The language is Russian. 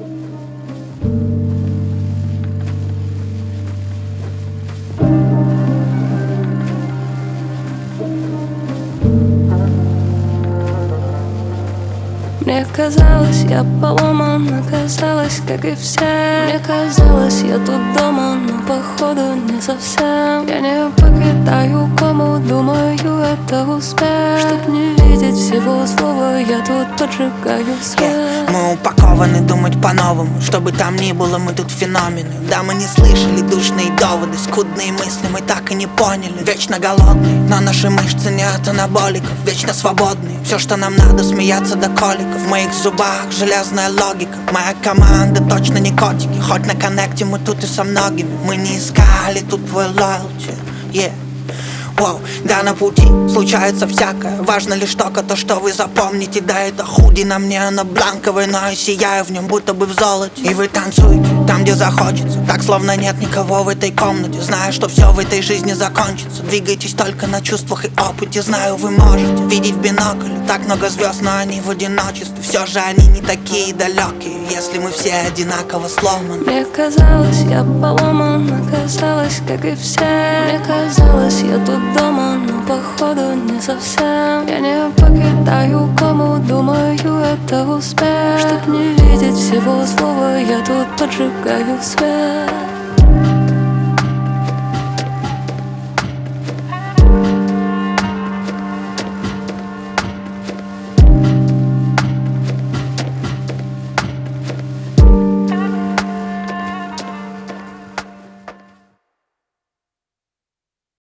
Мне казалось, я поломана, казалось, как и все. Мне казалось, я тут дома, но походу не совсем. Я не покидаю кому, думаю, это успех. Чтоб не видеть всего злого, я тут поджигаю свет. Мы упакованы думать по-новому, что бы там ни было, мы тут феномены. Да, мы не слышали душные доводы, скудные мысли мы так и не поняли. Вечно голодные, но наши мышцы не от анаболиков. Вечно свободные, все, что нам надо, смеяться до коликов. В моих зубах железная логика. Моя команда точно не котики. Хоть на коннекте мы тут и со многими. Мы не искали тут твой loyalty, yeah. Воу, да, на пути случается всякое. Важно лишь только то, что вы запомните. Да, это худи на мне, оно бланковое, но я сияю в нем, будто бы в золоте. И вы танцуете там, где захочется, так, словно нет никого в этой комнате. Зная, что все в этой жизни закончится. Двигайтесь только на чувствах и опыте. Знаю, вы можете видеть в бинокль так много звезд, но они в одиночестве. Все же они не такие далекие, если мы все одинаково сломаны. Мне казалось, я поломана, казалось, как и все. Мне казалось, я тут дома, но походу не совсем. Я не покидаю кому, думаю, это успех. Чтоб не видеть всего злого, я тут поджигаю свет.